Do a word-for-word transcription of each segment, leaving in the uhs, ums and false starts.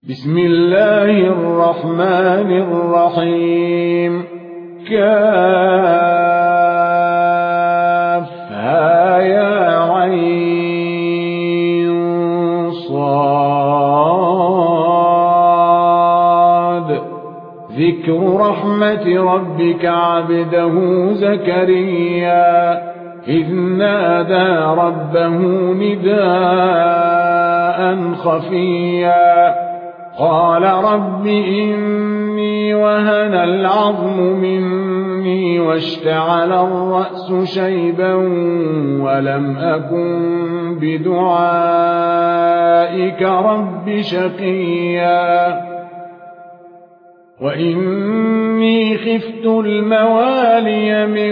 بسم الله الرحمن الرحيم. كافها يا عين صاد. ذكر رحمة ربك عبده زكريا إذ نادى ربه نداء خفيا قال رب إني وهن العظم مني واشتعل الرأس شيبا ولم أكن بدعائك رب شقيا وإني خفت الموالي من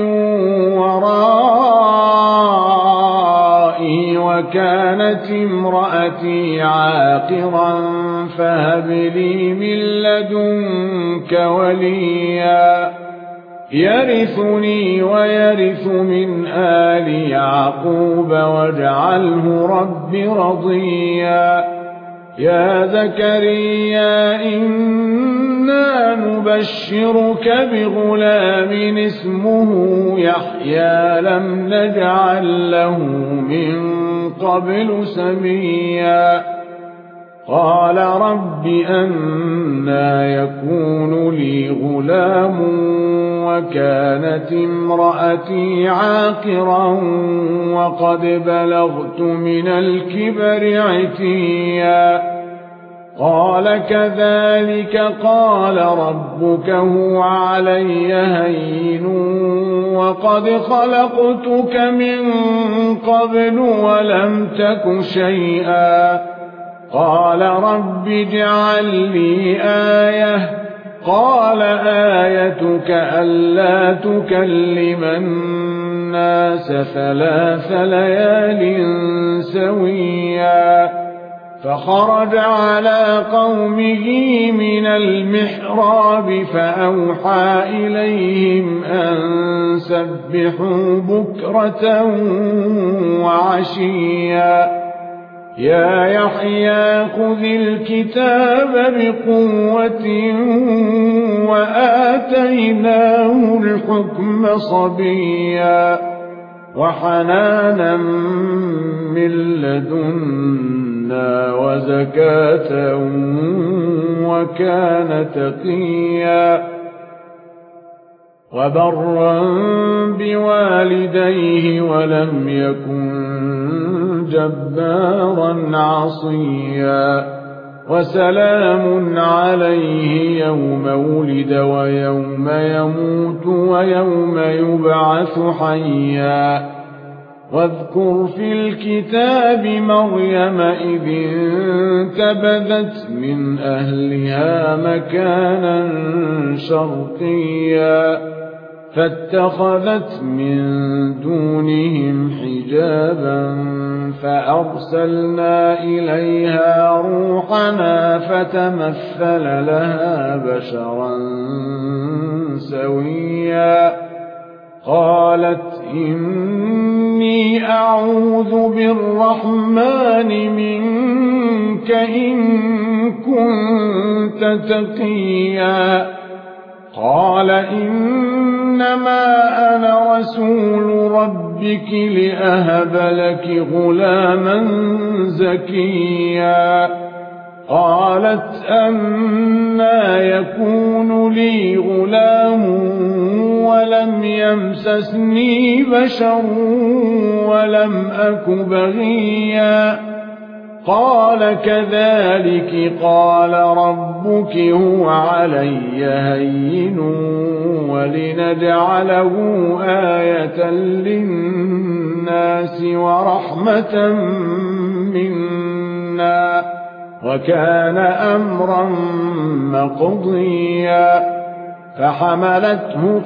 ورائي وكانت امرأتي عاقرا فهب لي من لدنك وليا يرثني ويرث من آل يعقوب واجعله رب رضيا. يا زكريا إنا نبشرك بغلام اسمه يحيى لم نجعل له من قبل سميا. قال رب أنى يكون لي غلام وكانت امرأتي عاقرا وقد بلغت من الكبر عتيا. قال كذلك قال ربك هو علي هين وقد خلقتك من قبل ولم تك شيئا. قال رب اجعل لي آية. قال آيتك ألا تكلم الناس ثلاث ليال سويا. فخرج على قومه من المحراب فأوحى إليهم أن سبحوا بكرة وعشيا. يا يحيى خذ الكتاب بقوة وآتيناه الحكم صبيا وحنانا من لدنا وزكاة وكان تقيا وبرا بوالديه ولم يكن جبارا عصيا. وسلام عليه يوم ولد ويوم يموت ويوم يبعث حيا. واذكر في الكتاب مريم إذ انتبذت من أهلها مكانا شرقيا فاتخذت من دونهم حجابا فأرسلنا إليها روحنا فتمثل لها بشرا سويا. قالت إني أعوذ بالرحمن منك إن كنت تقيا. قال إنما أنا رسول ربك لأهب لك غلاما زكيا. قالت أنى يكون لي غلام ولم يمسسني بشر ولم أك بغيا. قال كذلك قال ربك هو علي هين ولنجعله آية للناس ورحمة منا وكان أمرا مقضيا. فحملته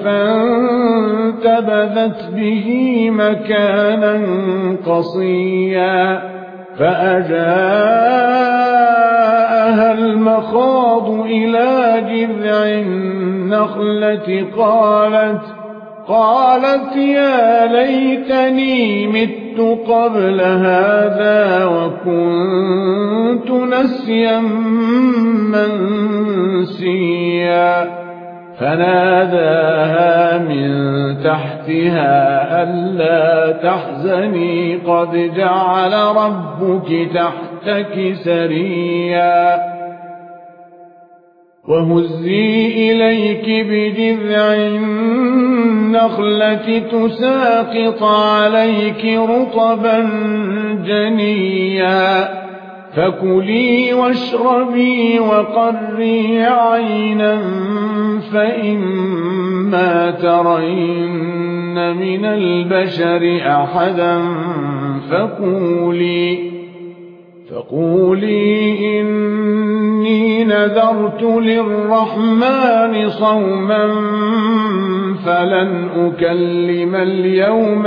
فانتبذت به مكانا قصيا فأجاءها المخاض إلى جذع النخلة قالت قالت يا ليتني مت قبل هذا وكنت نسيا منسيا فناداها من تحتها ألا تحزني قد جعل ربك تحتك سريا وهزي إليك بجذع النخلة تساقط عليك رطبا جنيا فكلي واشربي وقري عينا فإما ترين من البشر أحدا فقولي فقولي إني نذرت للرحمن صوما فلن أكلم اليوم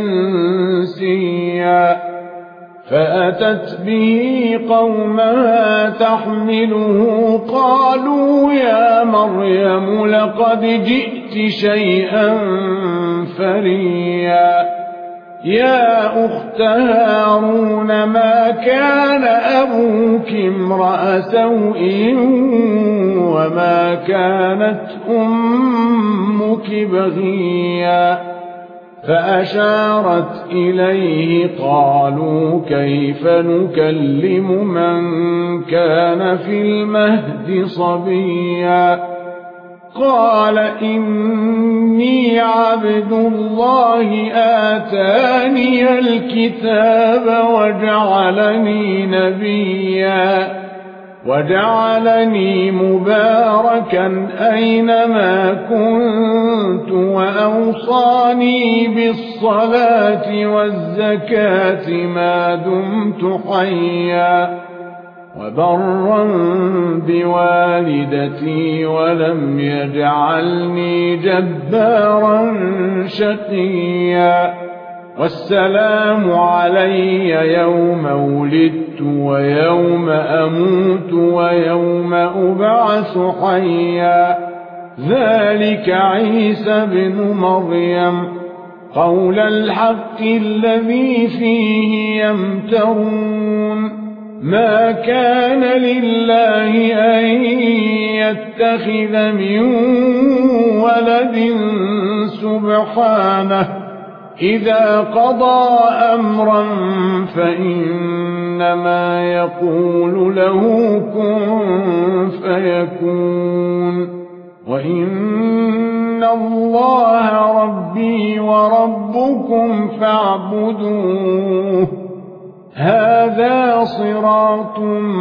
إنسيا فأتت به قومها تحمله قالوا يا مريم لقد جئت شيئا فريا يا أخت هارون ما كان أبوك امرأ سوء وما كانت أمك بغيا فأشارت إليه قالوا كيف نكلم من كان في المهد صبيا قال إني عبد الله آتاني الكتاب وجعلني نبيا وجعلني مباركا أينما كنت وأوصاني بالصلاة والزكاة ما دمت حيا وبرا بوالدتي ولم يجعلني جبارا شقيا والسلام علي يوم ولدت ويوم أموت ويوم أبعث حيا ذلك عيسى بن مريم قول الحق الذي فيه يمترون ما كان لله أن يتخذ من ولد سبحانه إذا قضى أمرا فإنما يقول له كن فيكون وإن الله ربي وربكم فاعبدوه هذا صراط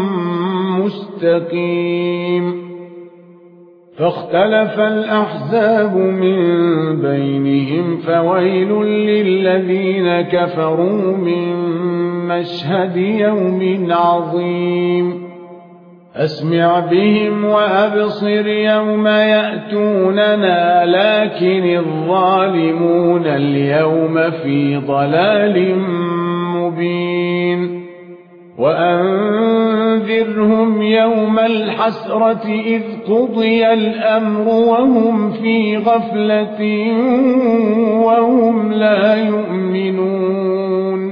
مستقيم فاختلف الأحزاب من بينهم فويل للذين كفروا من مشهد يوم عظيم أسمع بهم وأبصر يوم يأتوننا لكن الظالمون اليوم في ضلال مبين وأنذرهم يوم الحسرة إذ قضي الأمر وهم في غفلة وهم لا يؤمنون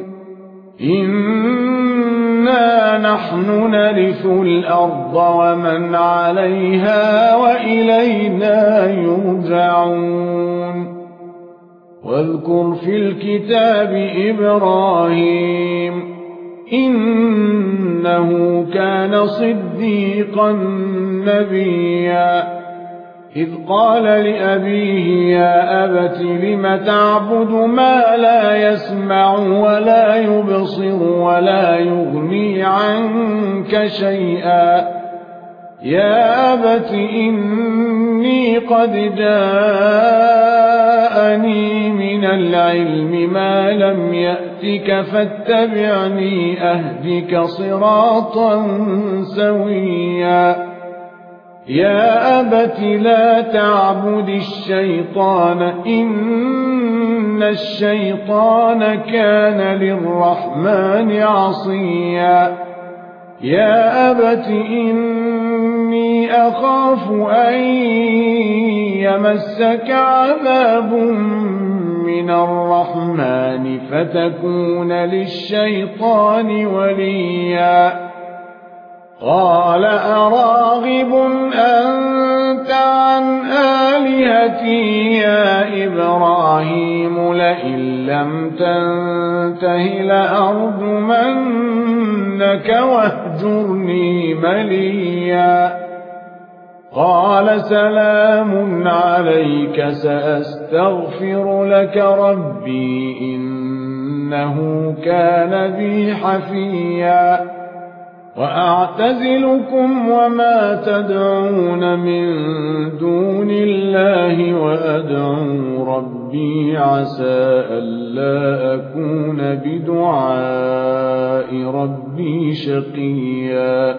إنا نحن نرث الأرض ومن عليها وإلينا يرجعون واذكر في الكتاب إبراهيم إنه كان صديقا نبيا إذ قال لأبيه يا أبت لم تعبد ما لا يسمع ولا يبصر ولا يغني عنك شيئا يا أبت إني قد جاءني من العلم ما لم يأتك فاتبعني أهدك صراطا سويا يا أبت لا تعبد الشيطان إن الشيطان كان للرحمن عصيا يا أبت إني أخاف أن يمسك عذاب من الرحمن فتكون للشيطان وليا قال أراغب أنت عن آلهتي يا إبراهيم لئن لم تنته لأرجمنك واهجرني مليا قال سلام عليك سأستغفر لك ربي إنه كان بي حفيا وأعتزلكم وما تدعون من دون الله وأدعو ربي عسى ألا أكون بدعاء ربي شقيا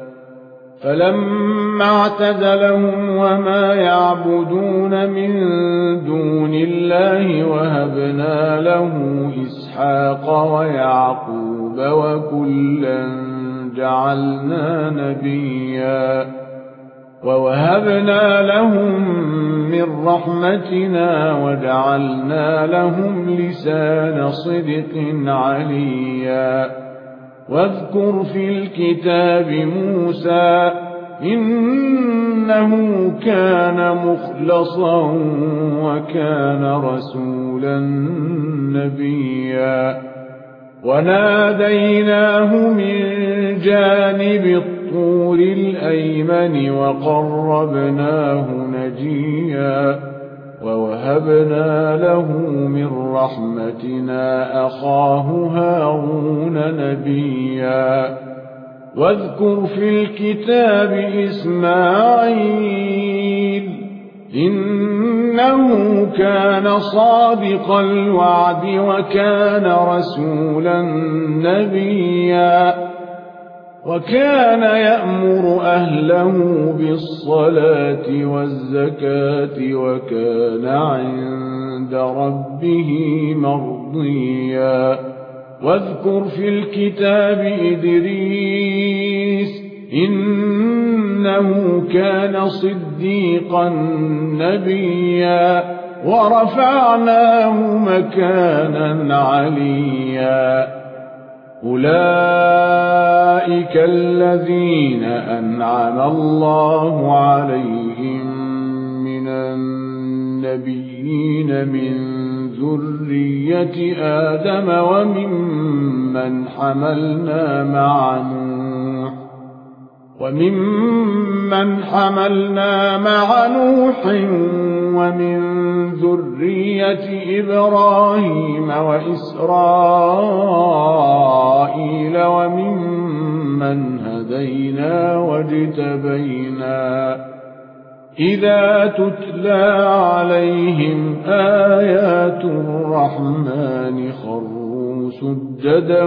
فلما اعتزلهم وما يعبدون من دون الله وهبنا له إسحاق ويعقوب وكلا جعلنا نبيا ووهبنا لهم من رحمتنا وجعلنا لهم لسان صدق عليا واذكر في الكتاب موسى إنه كان مخلصا وكان رسولا نبيا وناديناه من جانب الطور الأيمن وقربناه نجيا ووهبنا له من رحمتنا أخاه هارون نبيا واذكر في الكتاب إسماعيل إنه كان صادق الوعد وكان رسولا نبيا وكان يأمر أهله بالصلاة والزكاة وكان عند ربه مرضيا واذكر في الكتاب إدريس إنه كان صديقا نبيا ورفعناه مكانا عليا أولئك الذين أنعم الله عليهم من النبيين من ذرية آدم وممن حملنا مع نوح وممن حملنا مع نوح ومن ذرية إبراهيم وإسرائيل وممن هدينا واجتبينا إذا تتلى عليهم آيات الرحمن خروا سجدا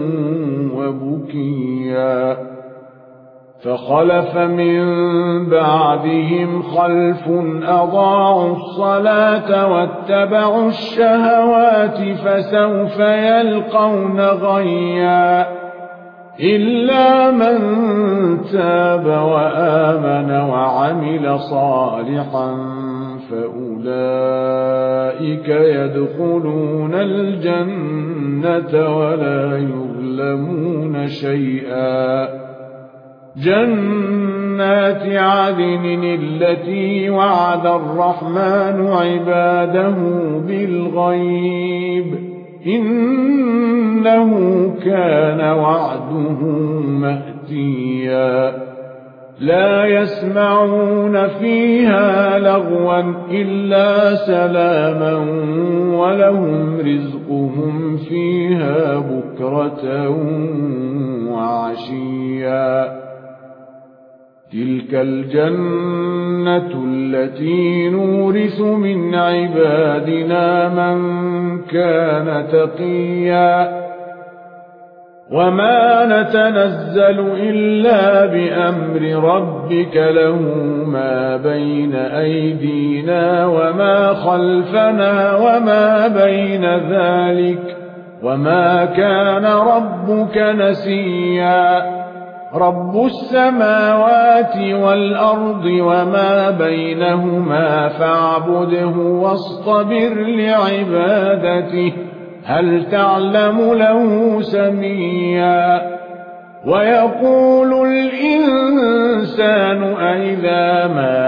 وبكيا فخلف من بعدهم خلف أضاعوا الصلاة واتبعوا الشهوات فسوف يلقون غيا إلا من تاب وآمن وعمل صالحا فأولئك يدخلون الجنة ولا يظلمون شيئا جنات عدن التي وعد الرحمن عباده بالغيب إنه كان وعده مأتيا لا يسمعون فيها لغوا إلا سلاما ولهم رزقهم فيها بكرة وعشيا تلك الجنة التي نورث من عبادنا من كان تقيا وما نتنزل إلا بأمر ربك له ما بين أيدينا وما خلفنا وما بين ذلك وما كان ربك نسيا رب السماوات والأرض وما بينهما فاعبده واصطبر لعبادته هل تعلم له سميا ويقول الإنسان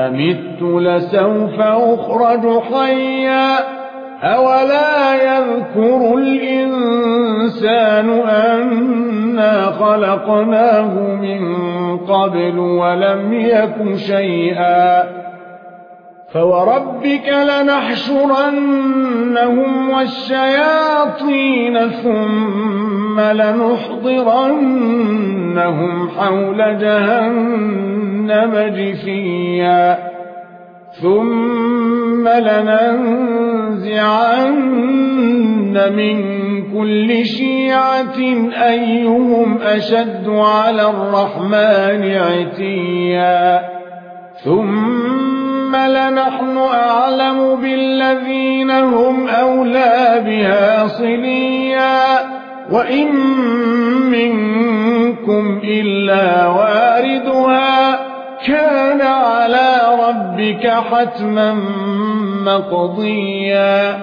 إذا مت لسوف أخرج حيا أولا يذكر الإنسان أنا خلقناه من قبل ولم يك شيئا فوربك لنحشرنهم والشياطين ثم لنحضرنهم حول جهنم جثيا ثم لننزعن من كل شيعة أيهم أشد على الرحمن عتيا ثم لنحن أعلم بالذين هم أولى بها صليا وإن منكم إلا واردها كان على ربك حتما مقضيا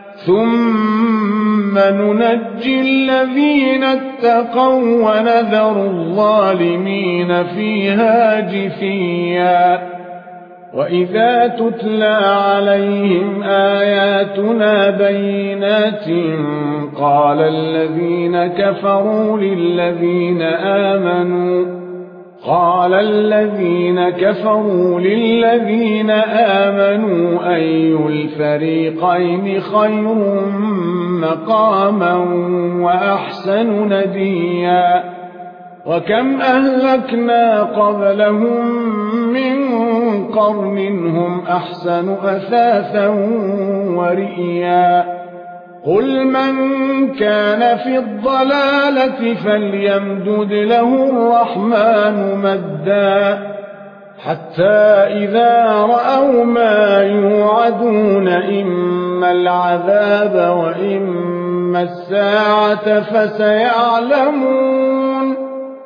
ثم ننجي الذين اتقوا ونذر الظالمين فيها جثيا وإذا تتلى عليهم آياتنا بينات قال الذين كفروا للذين آمنوا قال الذين كفروا للذين آمنوا أي الفريقين خير مقاما وأحسن نديا وكم أهلكنا قبلهم من قرن هم أحسن أثاثا ورئيا قل من كان في الضلالة فليمدد له الرحمن مدا حتى إذا رأوا ما يوعدون إما العذاب وإما الساعة فسيعلمون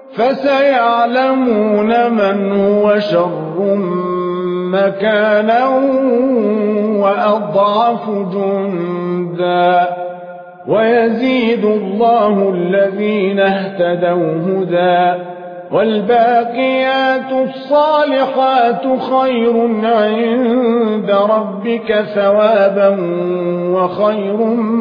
فسيعلمون من هو شر مكانا وأضعف جندا ويزيد الله الذين اهتدوا هدى والباقيات الصالحات خير عند ربك ثوابا وخير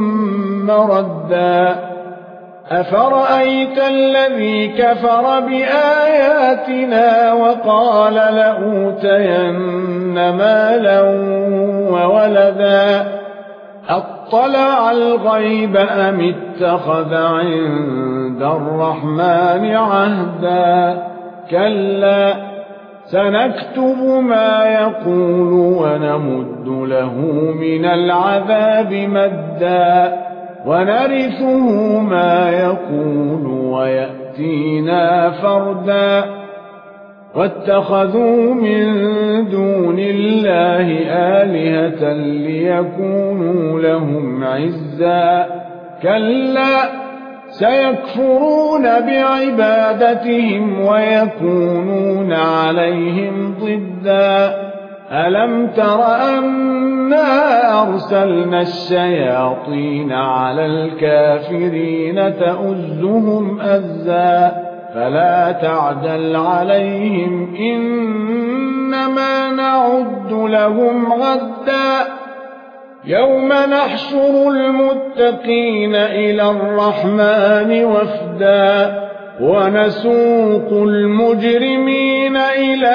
مردا أفرأيت الذي كفر بآياتنا وقال لأوتين مالا وولدا أطلع الغيب أم اتخذ عند الرحمن عهدا كلا سنكتب ما يقول ونمد له من العذاب مدا ونرثه ما يقول ويأتينا فردا واتخذوا من دون الله آلهة ليكونوا لهم عزا كلا سيكفرون بعبادتهم ويكونون عليهم ضدا ألم تر أنا أرسلنا الشياطين على الكافرين تؤزهم أزا فلا تعجل عليهم إنما نعد لهم عدا يوم نحشر المتقين إلى الرحمن وفدا ونسوق المجرمين إلى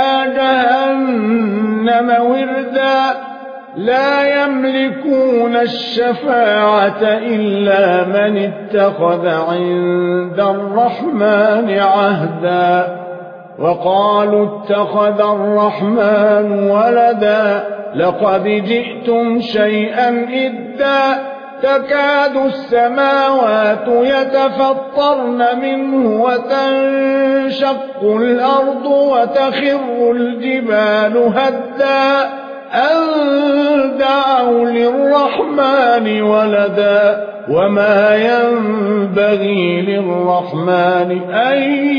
جهنم وردا لا يملكون الشفاعة إلا من اتخذ عند الرحمن عهدا وقالوا اتخذ الرحمن ولدا لقد جئتم شيئا إدا تكاد السماوات يتفطرن منه وتنشق الأرض وتخر الجبال هدا أن دعوا للرحمن ولدا وما ينبغي للرحمن أن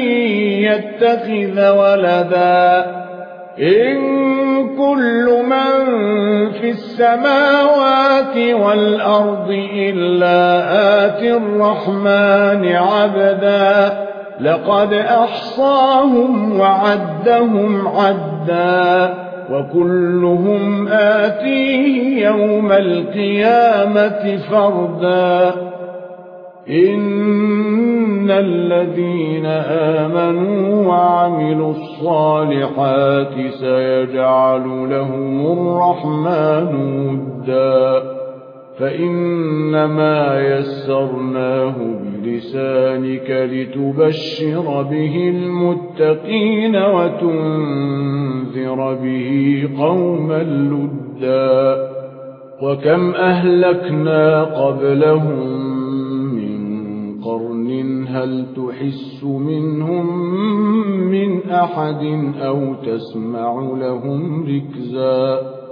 يتخذ ولدا إن كل من في السماوات والأرض إلا آتي الرحمن عبدا لقد أحصاهم وعدهم عدا وكلهم آتيه يوم القيامة فردا إن الذين آمنوا وعملوا الصالحات سيجعل لهم الرحمن ودا فإنما يسرناه بلسانك لتبشر به المتقين وتنذر به قوما لدا وكم أهلكنا قبلهم قرن هل تحس منهم من أحد أو تسمع لهم ركزا